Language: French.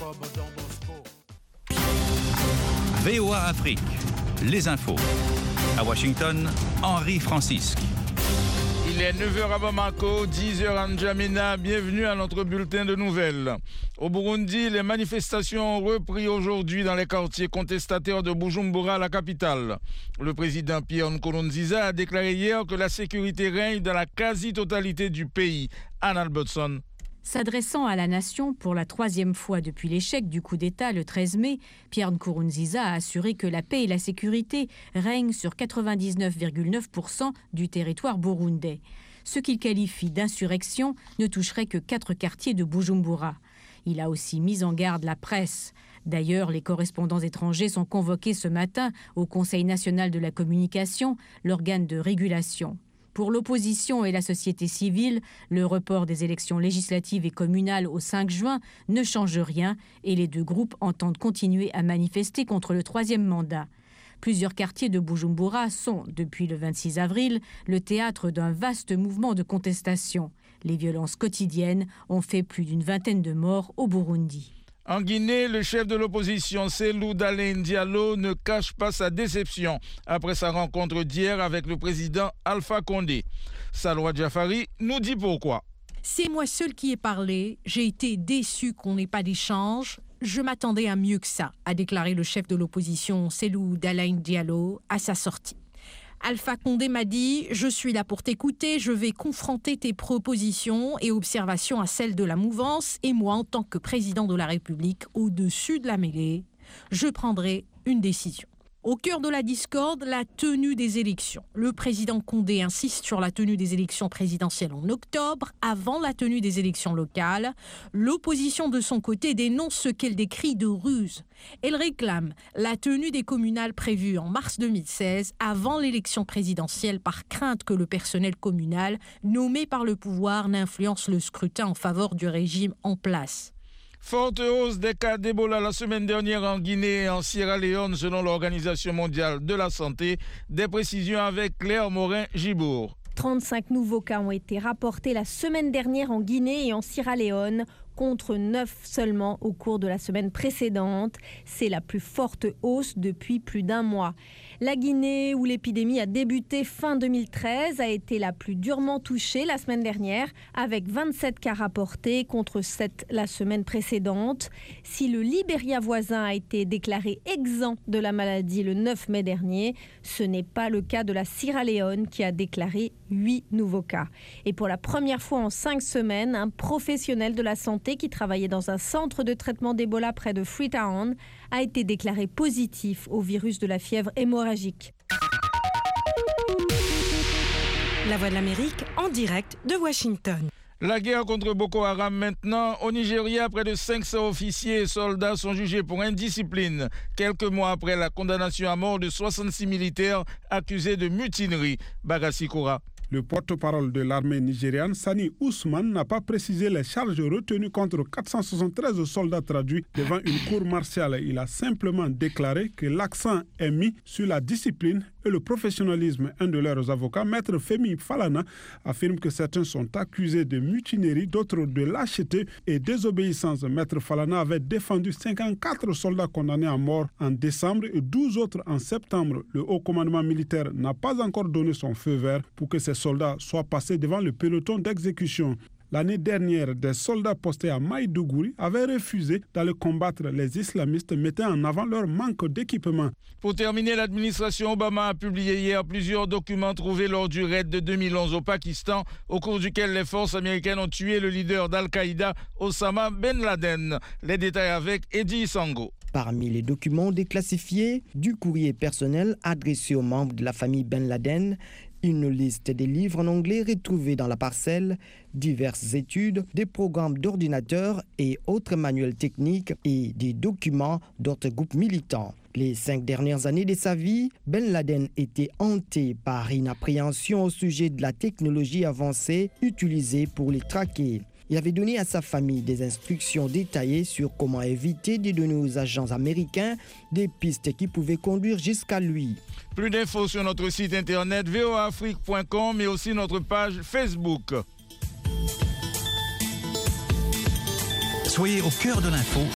VOA Afrique, les infos. À Washington, Henri Francisque. Il est 9h à Bamako, 10h à N'Djamena. Bienvenue à notre bulletin de nouvelles. Au Burundi, les manifestations ont repris aujourd'hui dans les quartiers contestataires de Bujumbura, la capitale. Le président Pierre Nkurunziza a déclaré hier que la sécurité règne dans la quasi-totalité du pays. Anne Albertson. S'adressant à la nation pour la troisième fois depuis l'échec du coup d'État le 13 mai, Pierre Nkurunziza a assuré que la paix et la sécurité règnent sur 99,9% du territoire burundais. Ce qu'il qualifie d'insurrection ne toucherait que 4 quartiers de Bujumbura. Il a aussi mis en garde la presse. D'ailleurs, les correspondants étrangers sont convoqués ce matin au Conseil national de la communication, l'organe de régulation. Pour l'opposition et la société civile, le report des élections législatives et communales au 5 juin ne change rien et les deux groupes entendent continuer à manifester contre le troisième mandat. Plusieurs quartiers de Bujumbura sont, depuis le 26 avril, le théâtre d'un vaste mouvement de contestation. Les violences quotidiennes ont fait plus d'une vingtaine de morts au Burundi. En Guinée, le chef de l'opposition, Cellou Dalein Diallo, ne cache pas sa déception après sa rencontre d'hier avec le président Alpha Condé. Salwa Jafari nous dit pourquoi. C'est moi seul qui ai parlé. J'ai été déçu qu'on n'ait pas d'échange. Je m'attendais à mieux que ça, a déclaré le chef de l'opposition, Cellou Dalein Diallo, à sa sortie. Alpha Condé m'a dit « Je suis là pour t'écouter, je vais confronter tes propositions et observations à celles de la mouvance et moi, en tant que président de la République, au-dessus de la mêlée, je prendrai une décision. » Au cœur de la discorde, la tenue des élections. Le président Condé insiste sur la tenue des élections présidentielles en octobre, avant la tenue des élections locales. L'opposition, de son côté, dénonce ce qu'elle décrit de ruse. Elle réclame la tenue des communales prévues en mars 2016, avant l'élection présidentielle, par crainte que le personnel communal, nommé par le pouvoir, n'influence le scrutin en faveur du régime en place. Forte hausse des cas d'Ebola la semaine dernière en Guinée et en Sierra Leone selon l'Organisation mondiale de la santé. Des précisions avec Claire Morin-Gibour. 35 nouveaux cas ont été rapportés la semaine dernière en Guinée et en Sierra Leone, contre 9 seulement au cours de la semaine précédente. C'est la plus forte hausse depuis plus d'un mois. La Guinée, où l'épidémie a débuté fin 2013, a été la plus durement touchée la semaine dernière, avec 27 cas rapportés contre 7 la semaine précédente. Si le Libéria voisin a été déclaré exempt de la maladie le 9 mai dernier, ce n'est pas le cas de la Sierra Leone qui a déclaré 8 nouveaux cas. Et pour la première fois en 5 semaines, un professionnel de la santé qui travaillait dans un centre de traitement d'Ebola près de Freetown a été déclaré positif au virus de la fièvre hémorragique. La Voix de l'Amérique en direct de Washington. La guerre contre Boko Haram maintenant. Au Nigeria, près de 500 officiers et soldats sont jugés pour indiscipline. Quelques mois après la condamnation à mort de 66 militaires accusés de mutinerie. Bagassi Koura. Le porte-parole de l'armée nigériane, Sani Ousmane, n'a pas précisé les charges retenues contre 473 soldats traduits devant une cour martiale. Il a simplement déclaré que l'accent est mis sur la discipline et le professionnalisme. Un de leurs avocats, Maître Femi Falana, affirme que certains sont accusés de mutinerie, d'autres de lâcheté et désobéissance. Maître Falana avait défendu 54 soldats condamnés à mort en décembre et 12 autres en septembre. Le haut commandement militaire n'a pas encore donné son feu vert pour que ces soldats soient passés devant le peloton d'exécution. L'année dernière, des soldats postés à Maïdougouri avaient refusé d'aller combattre les islamistes, mettant en avant leur manque d'équipement. Pour terminer, l'administration Obama a publié hier plusieurs documents trouvés lors du raid de 2011 au Pakistan, au cours duquel les forces américaines ont tué le leader d'Al-Qaïda, Osama Ben Laden. Les détails avec Eddie Sango. Parmi les documents déclassifiés, du courrier personnel adressé aux membres de la famille Ben Laden, une liste des livres en anglais retrouvés dans la parcelle, diverses études, des programmes d'ordinateur et autres manuels techniques et des documents d'autres groupes militants. Les 5 dernières années de sa vie, Ben Laden était hanté par une appréhension au sujet de la technologie avancée utilisée pour les traquer. Il avait donné à sa famille des instructions détaillées sur comment éviter de donner aux agents américains des pistes qui pouvaient conduire jusqu'à lui. Plus d'infos sur notre site internet voaafrique.com mais aussi notre page Facebook. Soyez au cœur de l'info